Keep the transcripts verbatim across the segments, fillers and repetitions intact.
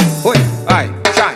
Oi, vai, shine.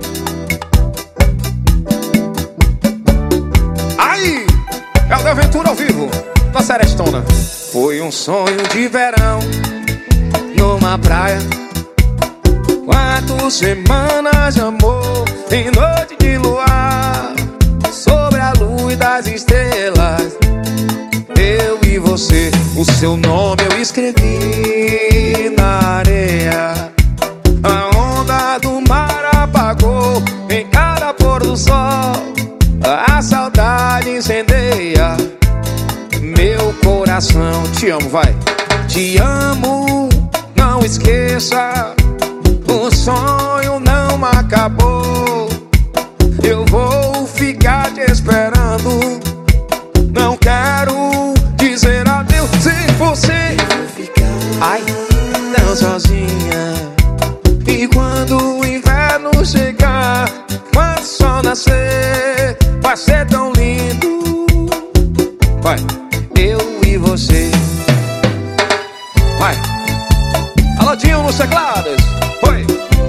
Aí, é o da Aventura ao vivo, da Serestona. Foi um sonho de verão numa praia. Quatro semanas de amor em noite de luar, sobre a luz das estrelas, eu e você. O seu nome eu escrevi na areia. A onda do mar apagou em cada pôr do sol. A saudade incendeia meu coração. Te amo, vai. Te amo, não esqueça. O sonho não acabou. Eu vou ficar te esperando. Não quero dizer adeus sem você. Ai, não sozinha. E quando o inverno chegar, quando o sol nascer, vai ser tão lindo. Vai, eu e você. Vai. Alodinho nos teclados. Oi.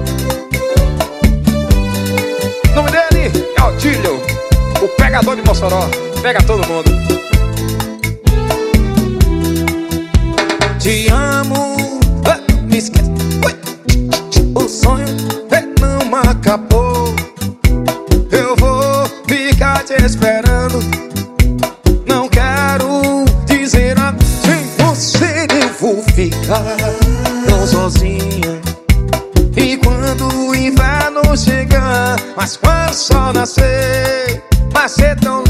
O nome dele é Otílio, o pegador de Mossoró. Pega todo mundo. Te amo, me esquece. O sonho não acabou. Eu vou ficar te esperando. Não quero dizer a sem você. Eu vou ficar tão sozinha. E quando o inverno chegar, mas quando o sol nascer, vai ser tão lindo.